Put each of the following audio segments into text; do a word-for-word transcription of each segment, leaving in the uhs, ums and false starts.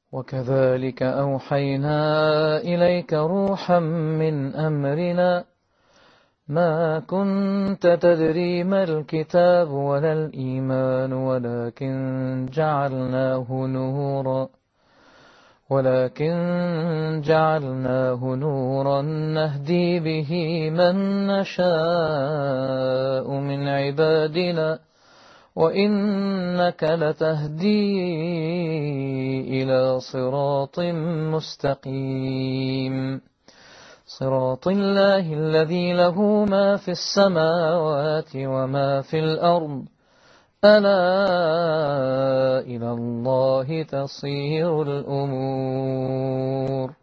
وكذلك أوحينا إليك روحا من أمرنا ما كنت تدري ما الكتاب ولا الإيمان ولكن جعلناه نورا ولكن جعلناه نورا نهدي به من نشاء من عبادنا وإنك لتهدي إلى صراط مستقيم صراط الله الذي له ما في السماوات وما في الأرض ألا إلى الله تصير الأمور.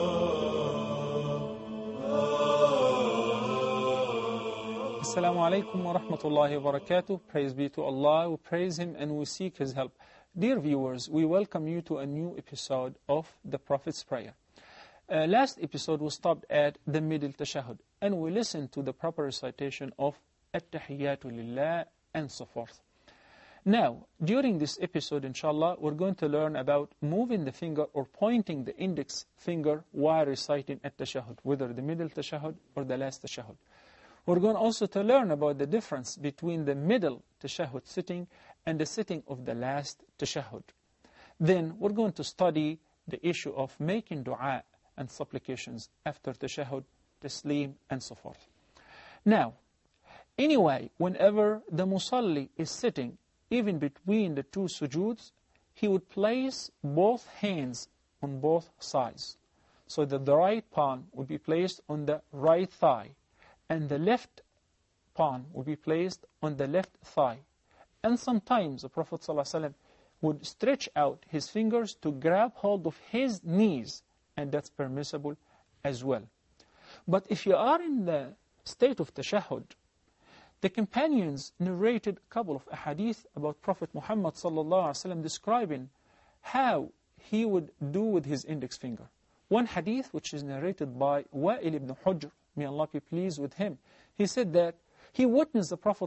Assalamu alaikum wa rahmatullahi wa barakatuh. Praise be to Allah. We praise Him and we seek His help. Dear viewers, we welcome you to a new episode of the Prophet's Prayer. Uh, last episode we stopped at the middle tashahhud and we listened to the proper recitation of At-Tahiyyatu Lillah and so forth. Now, during this episode, inshallah, we're going to learn about moving the finger or pointing the index finger while reciting At-Tashahhud, whether the middle tashahhud or the last tashahhud. We're going also to learn about the difference between the middle tashahhud sitting and the sitting of the last tashahhud. Then we're going to study the issue of making dua and supplications after tashahhud, taslim, and so forth. Now, anyway, whenever the musalli is sitting, even between the two sujuds, he would place both hands on both sides. So that the right palm would be placed on the right thigh, and the left palm would be placed on the left thigh. And sometimes the Prophet ﷺ would stretch out his fingers to grab hold of his knees, and that's permissible as well. But if you are in the state of tashahhud, the companions narrated a couple of ahadith about Prophet Muhammad ﷺ describing how he would do with his index finger. One hadith which is narrated by Wa'il ibn Hujr, may Allah be pleased with him, he said that he witnessed the Prophet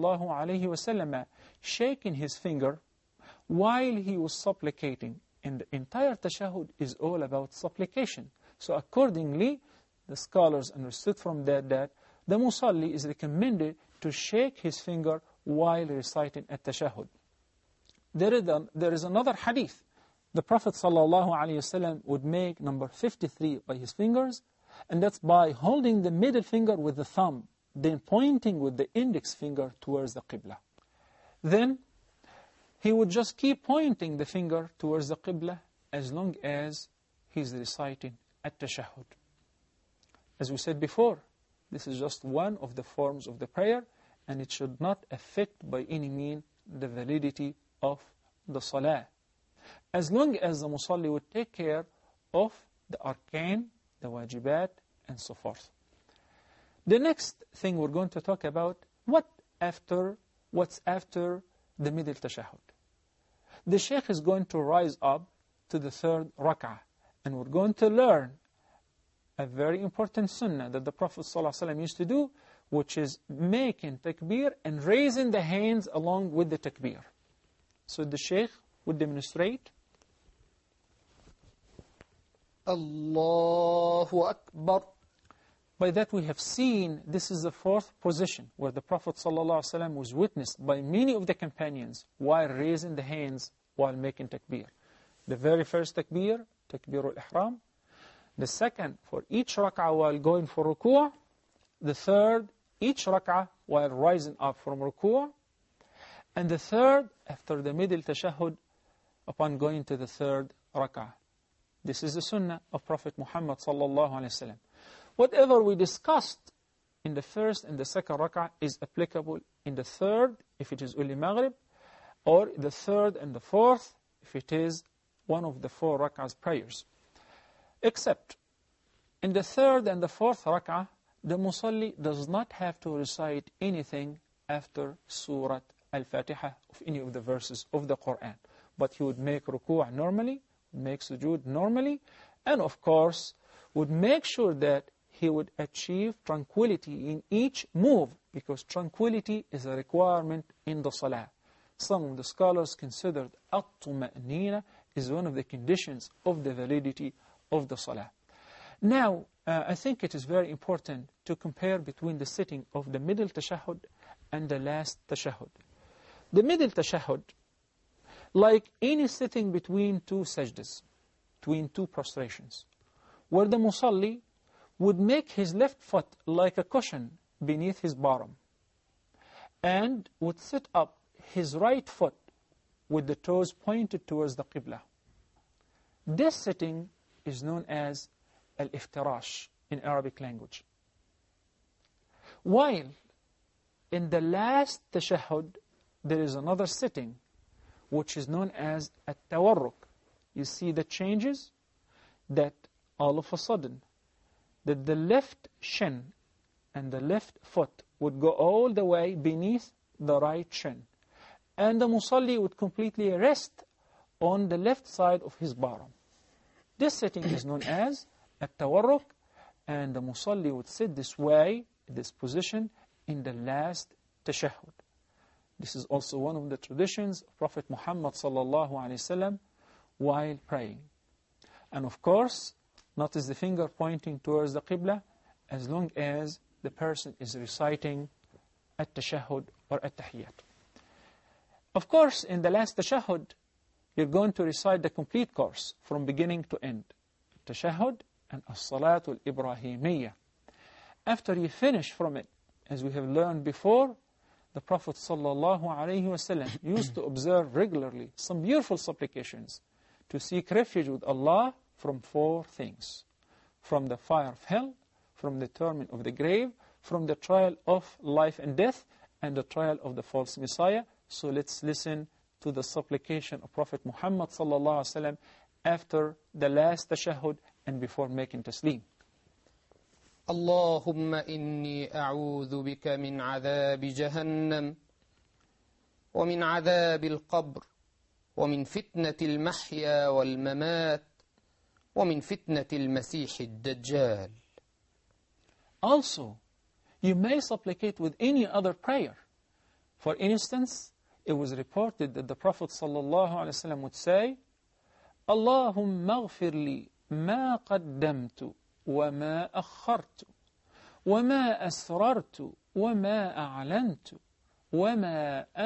ﷺ shaking his finger while he was supplicating. And the entire tashahhud is all about supplication. So accordingly, the scholars understood from that that the musalli is recommended to shake his finger while reciting at-tashahhud. There is, a, there is another hadith. The Prophet ﷺ would make number fifty-three by his fingers, and that's by holding the middle finger with the thumb, then pointing with the index finger towards the qibla. Then he would just keep pointing the finger towards the qibla as long as he's reciting at-tashahhud. As we said before, this is just one of the forms of the prayer, and it should not affect by any means the validity of the salah. As long as the musalli would take care of the arkan, the wajibat, and so forth. The next thing we're going to talk about, what after, what's after the middle tashahhud. The Shaykh is going to rise up to the third rak'ah, and we're going to learn a very important sunnah that the Prophet ﷺ used to do, which is making takbir and raising the hands along with the takbir. So the Shaykh would demonstrate. Allahu Akbar. By that we have seen this is the fourth position where the Prophet ﷺ was witnessed by many of the companions while raising the hands while making takbir. The very first takbir, takbir al-ihram. The second, for each rak'ah while going for ruku'. The third, each rak'ah while rising up from ruku'. And the third, after the middle tashahhud, upon going to the third rak'ah. This is the sunnah of Prophet Muhammad sallallahu alaihi wasallam. Whatever we discussed in the first and the second rak'ah is applicable in the third, if it is uli maghrib, or the third and the fourth, if it is one of the four rak'ahs prayers. Except in the third and the fourth rak'ah, the musalli does not have to recite anything after Surah Al-Fatiha of any of the verses of the Qur'an. But he would make ruku' normally, make sujood normally, and of course would make sure that he would achieve tranquility in each move, because tranquility is a requirement in the salah. Some of the scholars considered at-tuma'nina is one of the conditions of the validity of the salah. Now, uh, I think it is very important to compare between the sitting of the middle tashahhud and the last tashahhud. The middle tashahhud, like any sitting between two sajdas, between two prostrations, where the musalli would make his left foot like a cushion beneath his bottom, and would sit up his right foot with the toes pointed towards the qibla. This sitting is known as al-iftirash in Arabic language. While in the last tashahhud, there is another sitting, which is known as at-tawarruk. You see the changes? That all of a sudden, that the left shin and the left foot would go all the way beneath the right shin. And the musalli would completely rest on the left side of his bottom. This sitting is known as at-tawarruk, and the musalli would sit this way, this position, in the last tashahhud. This is also one of the traditions of Prophet Muhammad sallallahu alaihi wasallam while praying. And of course, not is the finger pointing towards the qibla, as long as the person is reciting at-tashahhud or at-tahiyyat. Of course, in the last tashahhud, you're going to recite the complete course from beginning to end. Tashahhud and as-salatul ibrahimiyya. After you finish from it, as we have learned before, the Prophet sallallahu alaihi wasallam used to observe regularly some beautiful supplications to seek refuge with Allah from four things: from the fire of hell, from the torment of the grave, from the trial of life and death, and the trial of the false Messiah. So let's listen to the supplication of Prophet Muhammad sallallahu alaihi wasallam after the last tashahhud and before making taslim. اللهم إني أعوذ بك من عذاب جهنم ومن عذاب القبر ومن فتنة المحيا والممات ومن فتنة المسيح الدجال. Also, you may supplicate with any other prayer. For instance, it was reported that the Prophet ﷺ would say, Allahumma ghfir li ma qaddamtu wa ma akhartu wa ma asrartu wa ma a'lantu wa ma